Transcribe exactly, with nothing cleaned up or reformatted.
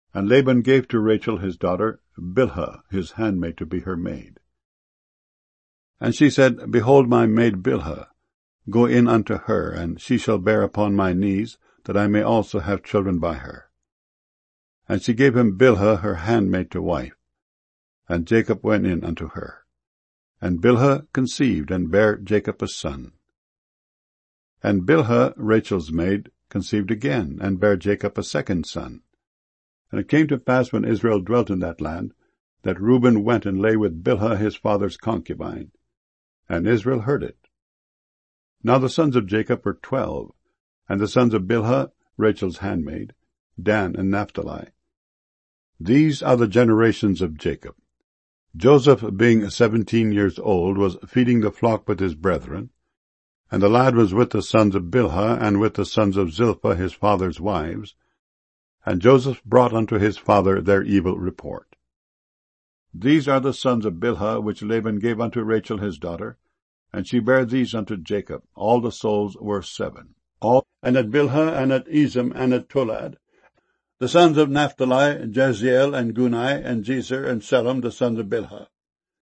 And Laban gave to Rachel his daughter Bilhah his handmaid to be her maid. And she said, Behold my maid Bilhah, go in unto her, and she shall bear upon my knees, that I may also have children by her. And she gave him Bilhah her handmaid to wife. And Jacob went in unto her. And Bilhah conceived, and bare Jacob a son. And Bilhah, Rachel's maid, conceived again, and bare Jacob a second son. And it came to pass, when Israel dwelt in that land, that Reuben went and lay with Bilhah his father's concubine. And Israel heard it. Now the sons of Jacob were twelve, and the sons of Bilhah, Rachel's handmaid, Dan and Naphtali. These are the generations of Jacob. Joseph, being seventeen years old, was feeding the flock with his brethren, and the lad was with the sons of Bilhah, and with the sons of Zilpah his father's wives, and Joseph brought unto his father their evil report. These are the sons of Bilhah, which Laban gave unto Rachel his daughter, and she bare these unto Jacob. All the souls were seven. All, and at Bilhah, and at Ezem, and at Tolad, the sons of Naphtali, Jeziel, and Guni, and Jezer, and Selam, the sons of Bilhah.